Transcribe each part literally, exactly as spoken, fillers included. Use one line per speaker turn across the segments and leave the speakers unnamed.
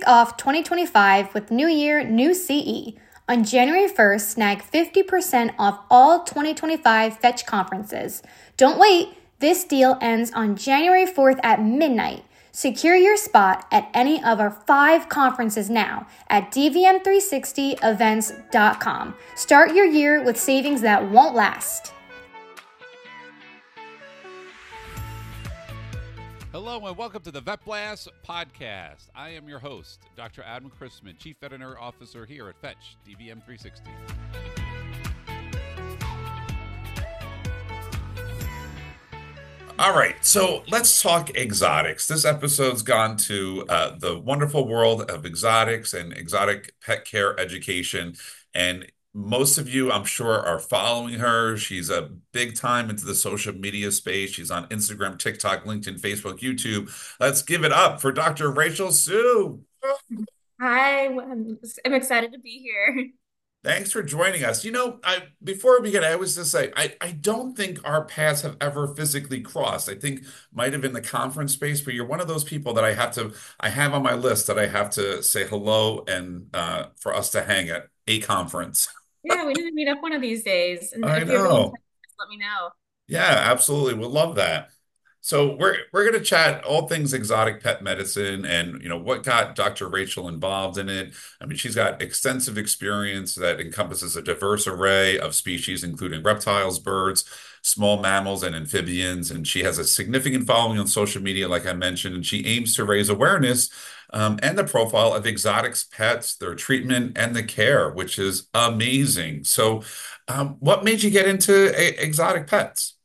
kick off twenty twenty-five with New Year, New C E. On January first, snag fifty percent off all twenty twenty-five Fetch conferences. Don't wait, this deal ends on January fourth at midnight. Secure your spot at any of our five conferences now at d v m three sixty events dot com. Start your year with savings that won't last.
Hello and welcome to the Vet Blast podcast. I am your host, Doctor Adam Chrisman, Chief Veterinary Officer here at Fetch D V M three sixty.
All right, so let's talk exotics. This episode's gone to uh, the wonderful world of exotics and exotic pet care education. And most of you, I'm sure, are following her. She's a big time into the social media space. She's on Instagram, TikTok, LinkedIn, Facebook, YouTube. Let's give it up for Doctor Rachel Su.
Hi, I'm I'm excited to be here.
Thanks for joining us. You know, I before we begin, I always just say I, I don't think our paths have ever physically crossed. I think might have in the conference space, but you're one of those people that I have to I have on my list that I have to say hello and uh, for us to hang at a conference.
Yeah, we need to meet up one of these days. And
I
if you're really
know.
interested, just let me know.
Yeah, absolutely. We'll love that. So we're we're going to chat all things exotic pet medicine and you know what got Doctor Rachel involved in it. I mean, she's got extensive experience that encompasses a diverse array of species, including reptiles, birds, small mammals, and amphibians. And she has a significant following on social media, like I mentioned, and she aims to raise awareness um, and the profile of exotics pets, their treatment, and the care, which is amazing. So, um, what made you get into a- exotic pets?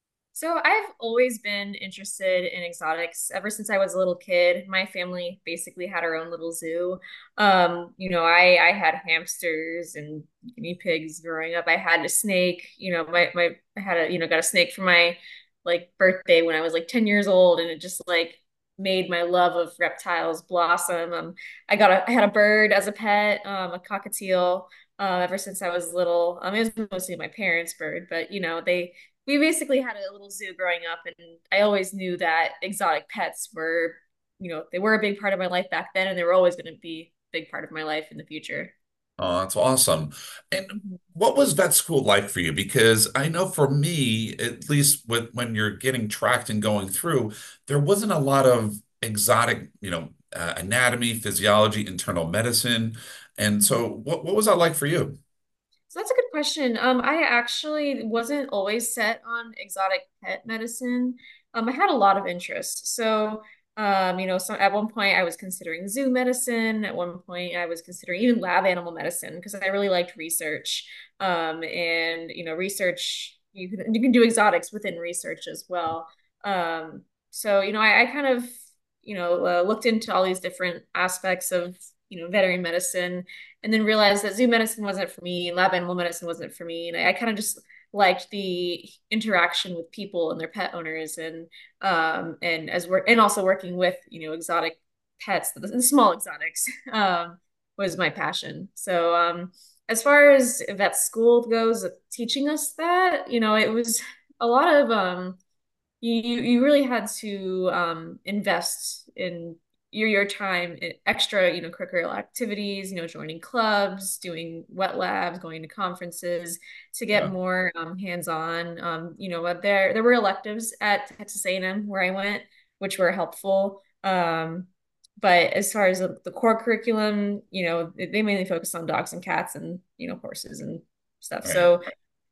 So I've always been interested in exotics ever since I was a little kid. My family basically had our own little zoo. Um, you know, I I had hamsters and guinea pigs growing up. I had a snake, you know, my my I had a, you know, got a snake for my like birthday when I was like ten years old, and it just like made my love of reptiles blossom. Um, I got a I had a bird as a pet, um, a cockatiel, uh, ever since I was little. Um, it was mostly my parents' bird, but you know, they we basically had a little zoo growing up, and I always knew that exotic pets were, you know, they were a big part of my life back then, and they were always going to be a big part of my life in the future.
Oh, that's awesome. And
Mhm.
what was vet school like for you? Because I know for me, at least with when you're getting tracked and going through, there wasn't a lot of exotic, you know, uh, anatomy, physiology, internal medicine. And so what, what was that like for you?
So that's a good question. Um, I actually wasn't always set on exotic pet medicine. Um, I had a lot of interests. So, um, you know, so at one point I was considering zoo medicine. At one point I was considering even lab animal medicine because I really liked research. Um, and you know, research you can you can do exotics within research as well. Um, so you know, I, I kind of you know uh, looked into all these different aspects of you know veterinary medicine and then realized that zoo medicine wasn't for me, lab animal medicine wasn't for me, and I, I kind of just liked the interaction with people and their pet owners, and um, and as work and also working with you know exotic pets, the small exotics, um, was my passion. So um, as far as vet school goes, teaching us that, you know, it was a lot of um, you you really had to um, invest in your your time in extra you know curricular activities, you know joining clubs, doing wet labs, going to conferences to get
Yeah.
more um, hands-on. Um, you know but there there were electives at Texas A and M where I went, which were helpful. Um, but as far as the, the core curriculum, you know they mainly focus on dogs and cats and you know horses and stuff.
Right.
So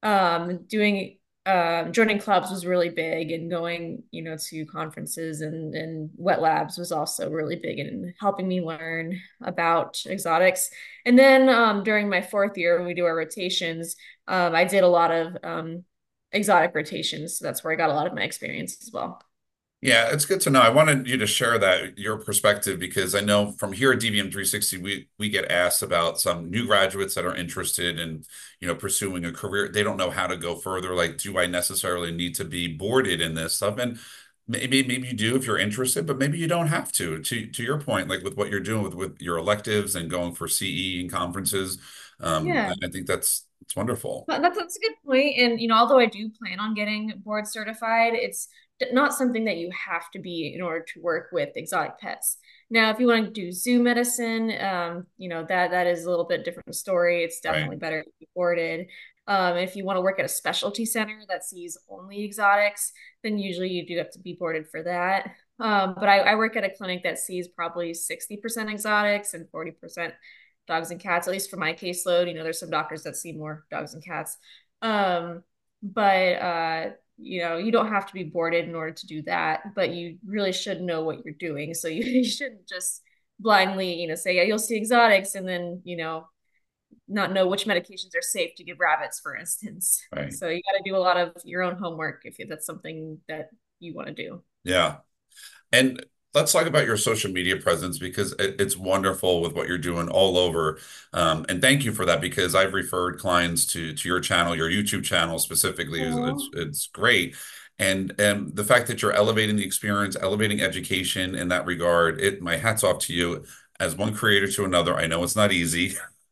um doing um joining clubs was really big, and going you know to conferences and and wet labs was also really big in helping me learn about exotics. And then um during my fourth year when we do our rotations, um I did a lot of um exotic rotations, so that's where I got a lot of my experience as well.
Yeah, it's good to know. I wanted you to share that your perspective because I know from here at D V M three sixty we we get asked about some new graduates that are interested in, you know, pursuing a career. They don't know how to go further. Like, do I necessarily need to be boarded in this stuff? And maybe maybe you do if you're interested, but maybe you don't have to. To to your point, like with what you're doing with with your electives and going for C E and conferences, um,
Yeah.
I I think that's it's wonderful.
But That's, that's a good point. And, you know, although I do plan on getting board certified, it's d- not something that you have to be in order to work with exotic pets. Now, if you want to do zoo medicine, um, you know, that that is a little bit different story. It's
Right.
definitely better to be boarded. Um, if you want to work at a specialty center that sees only exotics, then usually you do have to be boarded for that. Um, but I, I work at a clinic that sees probably sixty percent exotics and forty percent dogs and cats, at least for my caseload. You know, there's some doctors that see more dogs and cats. Um, but uh, you know, you don't have to be boarded in order to do that, but you really should know what you're doing. So you, you shouldn't just blindly, you know, say, yeah, you'll see exotics and then, you know, not know which medications are safe to give rabbits, for instance.
Right.
So you got to do a lot of your own homework if that's something that you want to do.
Yeah. And let's talk about your social media presence because it, it's wonderful with what you're doing all over. Um, and thank you for that because I've referred clients to to your channel, your YouTube channel specifically. Is It's
Oh,
it's great. And and the fact that you're elevating the experience, elevating education in that regard, it my hat's off to you as one creator to another. I know it's not easy.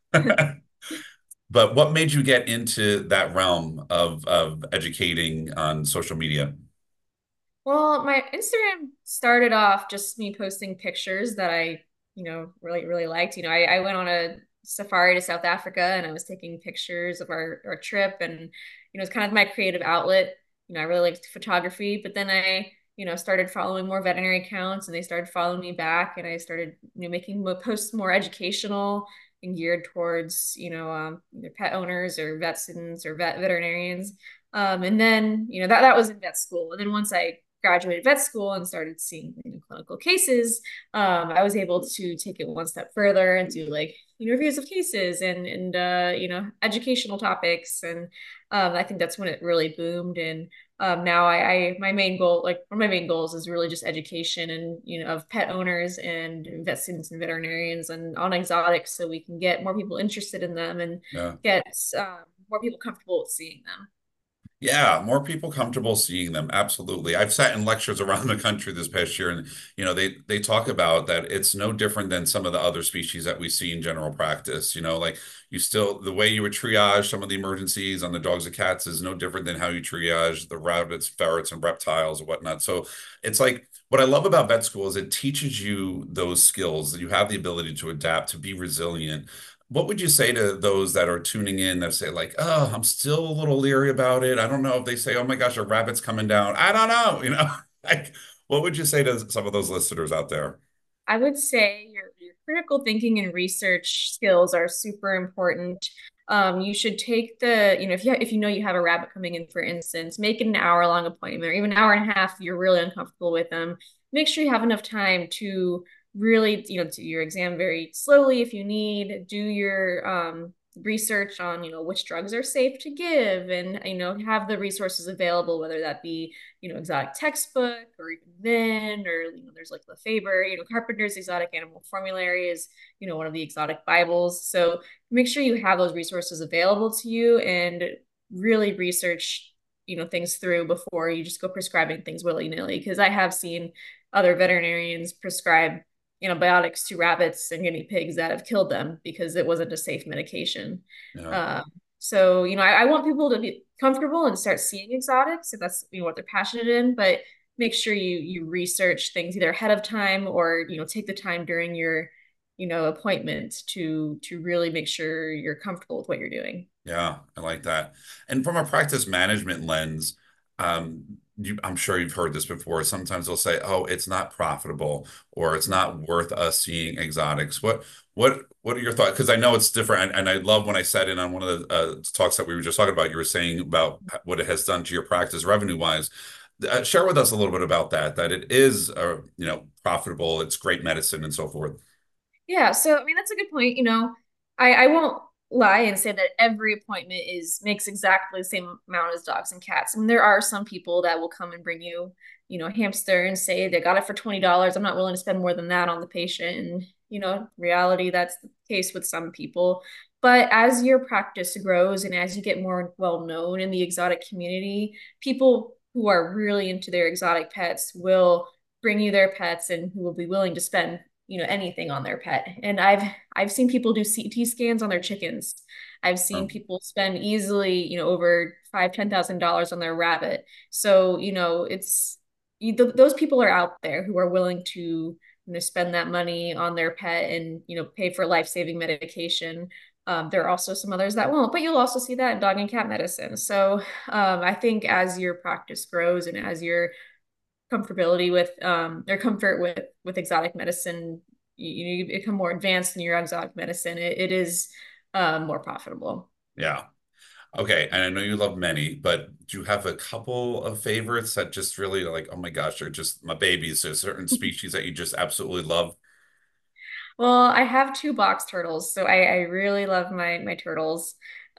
But what made you get into that realm of of educating on social media?
well, my Instagram started off just me posting pictures that I, you know, really, really liked. You know, I, I went on a safari to South Africa and I was taking pictures of our, our trip and, you know, it's kind of my creative outlet. You know, I really liked photography, but then I, you know, started following more veterinary accounts and they started following me back and I started, you know, making mo- posts more educational and geared towards, you know, um, either pet owners or vet students or vet veterinarians. Um, and then, you know, that, that was in vet school. And then once I graduated vet school and started seeing you know, clinical cases, um, I was able to take it one step further and do like you know, reviews of cases and and uh, you know educational topics, and um, I think that's when it really boomed. And um, now I, I my main goal, like one of my main goals, is really just education and you know of pet owners and vet students and veterinarians and on exotics, so we can get more people interested in them and
Yeah.
get um, more people comfortable with seeing them.
Yeah, more people comfortable seeing them. Absolutely. I've sat in lectures around the country this past year, and you know, they they talk about that it's no different than some of the other species that we see in general practice. You know, like you still the way you would triage some of the emergencies on the dogs and cats is no different than how you triage the rabbits, ferrets, and reptiles and whatnot. So it's like what I love about vet school is it teaches you those skills that you have the ability to adapt, to be resilient. What would you say to those that are tuning in that say like, "Oh, I'm still a little leery about it. I don't know if they say, oh my gosh, a rabbit's coming down. I don't know." You know, like, what would you say to some of those listeners out there?
I would say your, your critical thinking and research skills are super important. Um, you should take the, you know, if you if you know you have a rabbit coming in, for instance, make it an hour long appointment or even an hour and a half if you're really uncomfortable with them. Make sure you have enough time to really, you know, do your exam very slowly if you need, do your um research on, you know, which drugs are safe to give and, you know, have the resources available, whether that be you know, exotic textbook or even then, or, you know, there's like Lefebvre, you know, Carpenter's Exotic Animal Formulary is, you know, one of the exotic Bibles. So make sure you have those resources available to you and really research, you know, things through before you just go prescribing things willy-nilly. Because I have seen other veterinarians prescribe antibiotics to rabbits and guinea pigs that have killed them because it wasn't a safe medication.
Yeah.
Um, so, you know, I, I want people to be comfortable and start seeing exotics if that's you know what they're passionate in, but make sure you you research things either ahead of time or you know take the time during your you know appointment to to really make sure you're comfortable with what you're doing.
Yeah, I like that. And from a practice management lens, um, you, I'm sure you've heard this before. Sometimes they'll say, "Oh, it's not profitable," or "It's not worth us seeing exotics." What, what, what are your thoughts? Because I know it's different, and, and I love when I sat in on one of the uh, talks that we were just talking about. You were saying about what it has done to your practice revenue wise. Uh, share with us a little bit about that. That it is, uh, you know, profitable. It's great medicine and so forth.
Yeah, so I mean that's a good point. You know, I I won't lie and say that every appointment is makes exactly the same amount as dogs and cats. I mean, there are some people that will come and bring you, you know, a hamster and say they got it for twenty dollars. I'm not willing to spend more than that on the patient. And, you know, reality, that's the case with some people. But as your practice grows and as you get more well known in the exotic community, people who are really into their exotic pets will bring you their pets and who will be willing to spend you know anything on their pet. And i've i've seen people do C T scans on their chickens. I've seen
Oh,
people spend easily you know over five ten thousand dollars on their rabbit. So you know it's you, th those people are out there who are willing to you know, spend that money on their pet and, you know, pay for life-saving medication. Um, there are also some others that won't, but you'll also see that in dog and cat medicine. So um, I think as your practice grows and as your comfortability with um, or comfort with with exotic medicine, you, you become more advanced in your exotic medicine. It, it is um, more profitable.
Yeah. Okay, and I know you love many, but do you have a couple of favorites that just really like, oh my gosh, they're just my babies? There's certain species that you just absolutely love.
Well, I have two box turtles, so I, I really love my my turtles.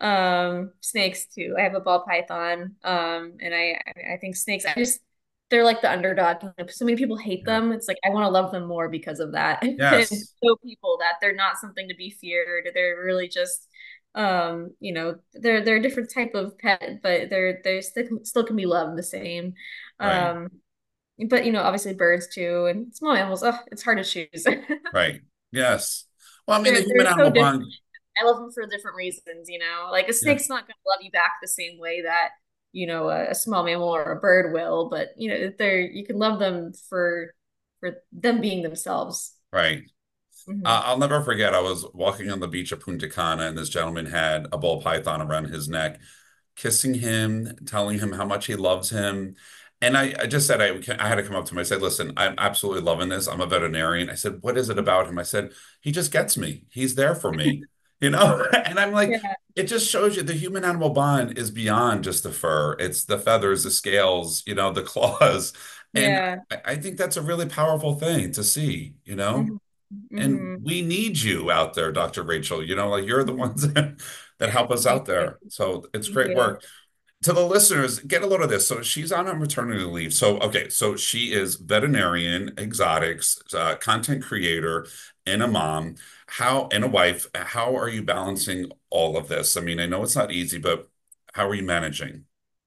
Um, snakes too. I have a ball python. Um, and I I think snakes, I just they're like the underdog. So many people hate
Yeah.
them. It's like I want to love them more because of that. And
Yes.
show people that they're not something to be feared. They're really just um, you know, they're they're a different type of pet, but they're they're still still can be loved the same.
Right.
Um, but you know, obviously birds too and small animals. Oh, it's hard to choose.
Right. Yes. Well, I mean, the
They're they're
human
so
animal
different.
bond.
I love them for different reasons, you know. Like a
Yeah.
snake's not gonna love you back the same way that, you know, a, a small mammal or a bird will, but you know, they're you can love them for for them being themselves.
Right.
Hmm.
Uh, I'll never forget. I was walking on the beach of Punta Cana, and this gentleman had a ball python around his neck, kissing him, telling him how much he loves him. And I, I just said, I, I had to come up to him. I said, listen, I'm absolutely loving this. I'm a veterinarian. I said, what is it about him? I said, he just gets me. He's there for me, you know? And I'm like,
Yeah,
it just shows you the human animal bond is beyond just the fur. It's the feathers, the scales, you know, the claws. And
yeah.
I, I think that's a really powerful thing to see, you know?
Hmm.
And
Hmm.
we need you out there, doctor Rachel. You know, like you're the ones that, that help us
Thank
out
you.
there. So it's
Thank
great
you.
work. To the listeners, get a load of this. So she's on a maternity leave. So, okay, so she is veterinarian, exotics, uh, content creator, and a mom. How, and a wife. How are you balancing all of this? I mean, I know it's not easy, but how are you managing?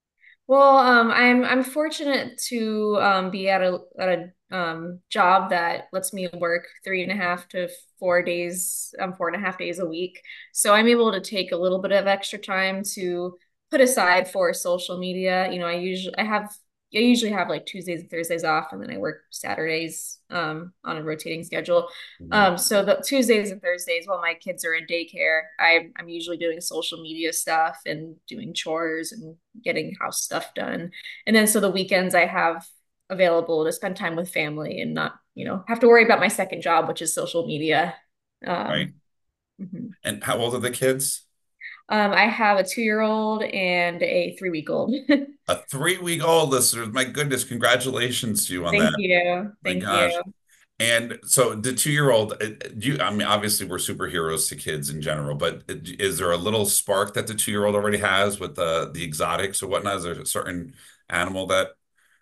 Well, um, I'm I'm fortunate to um, be at a at a um, job that lets me work three and a half to four days, um, four and a half days a week. So I'm able to take a little bit of extra time to put aside for social media. You know, I usually I have I usually have like Tuesdays and Thursdays off, and then I work Saturdays um, on a rotating schedule.
Mhm.
Um, so the Tuesdays and Thursdays while my kids are in daycare, I, I'm usually doing social media stuff and doing chores and getting house stuff done. And then so the weekends I have available to spend time with family and not, you know, have to worry about my second job, which is social media.
Right.
Um, mhm.
And how old are the kids?
um, I have a two-year-old and a three-week-old.
A three-week old, listeners. My goodness, congratulations to you on
Thank
that.
you.
My
Thank you.
gosh. And so the two-year-old, uh, do you, I mean, obviously we're superheroes to kids in general, but is there a little spark that the two-year-old already has with the the exotics or whatnot? Is there a certain animal that,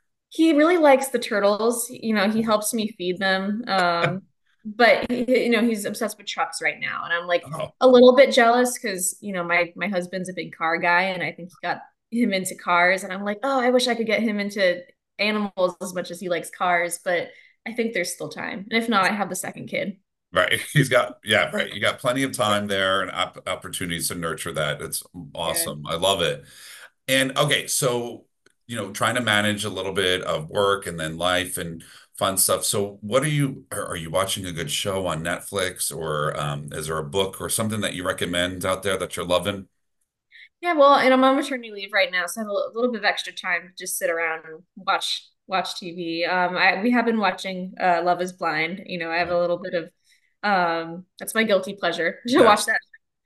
He really likes the turtles. You know, he helps me feed them. Um, but he, you know, he's obsessed with trucks right now, and I'm like
oh,
a little bit jealous because you know my my husband's a big car guy, and I think he got him into cars, and I'm like, oh, I wish I could get him into animals as much as he likes cars, but I think there's still time, and if not, I have the second kid.
right. He's got, yeah, right. You got plenty of time there and op opportunities to nurture that. It's
Yeah.
awesome. I love it. And okay, so, you know, trying to manage a little bit of work and then life and fun stuff. So, what are you, are, are you watching a good show on Netflix or um, is there a book or something that you recommend out there that you're loving?
Yeah, well, and I'm on maternity leave right now, so I have a li- little bit of extra time to just sit around and watch watch T V. Um, I we have been watching uh, Love Is Blind. You know, I have a little bit of um, that's my guilty pleasure to watch
Yes.
that.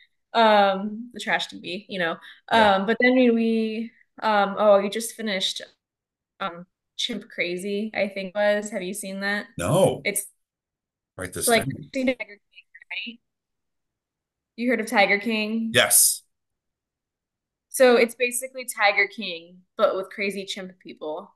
Um, the trash T V, you know.
Yeah.
Um, but then we, we um, oh, you just finished um, Chimp Crazy, I think was. Have you seen that?
No.
It's
Write this
like
down.
Tiger King, right? You heard of Tiger King?
Yes.
So it's basically Tiger King, but with crazy chimp people.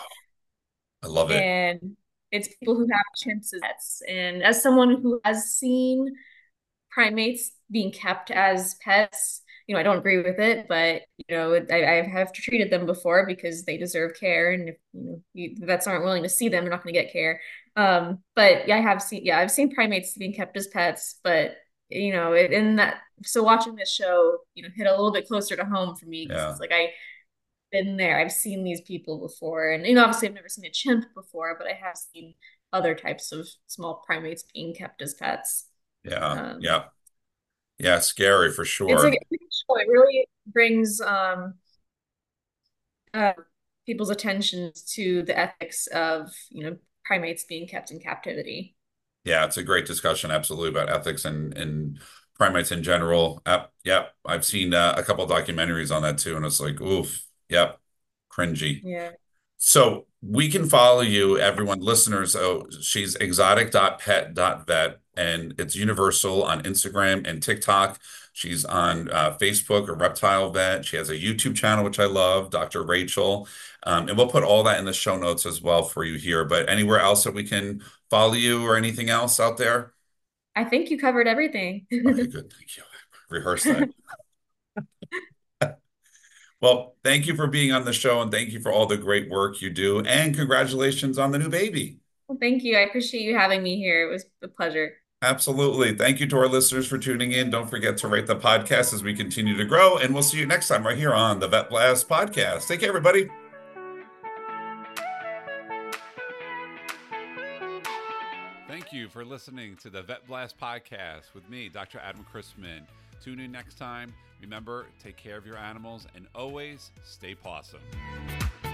I love it.
And it's people who have chimps as pets. And as someone who has seen primates being kept as pets, you know, I don't agree with it, but you know, I, I have treated them before because they deserve care, and if you know you, vets aren't willing to see them, they're not going to get care. Um, but yeah, I have seen, yeah, I've seen primates being kept as pets, but you know, it, in that, so watching this show, you know, hit a little bit closer to home for me because
Yeah.
it's like I been there. I've seen these people before. And, you know, obviously I've never seen a chimp before, but I have seen other types of small primates being kept as pets.
Yeah.
Um,
Yeah. Yeah. Scary for
it's
sure.
like it really brings um, uh, people's attention to the ethics of, you know, primates being kept in captivity.
Yeah, it's a great discussion, absolutely, about ethics and and primates in general. Yep, yep. I've seen uh, a couple documentaries on that too, and it's like, oof, yep, cringy.
Yeah.
So we can follow you, everyone, listeners. Oh, she's exotic dot pet dot vet, and it's universal on Instagram and TikTok. She's on uh, Facebook, a reptile vet. She has a YouTube channel, which I love, Doctor Rachel. Um, and we'll put all that in the show notes as well for you here. But anywhere else that we can follow you or anything else out there?
I think you covered everything.
Okay, good. Thank you. Rehearse that. Well, thank you for being on the show and thank you for all the great work you do. And congratulations on the new baby.
Well, thank you. I appreciate you having me here. It was a pleasure.
Absolutely. Thank you to our listeners for tuning in. Don't forget to rate the podcast as we continue to grow. And we'll see you next time right here on the Vet Blast podcast. Take care, everybody.
Thank you for listening to the Vet Blast podcast with me, Doctor Adam Chrisman. Tune in next time. Remember, take care of your animals and always stay pawsome.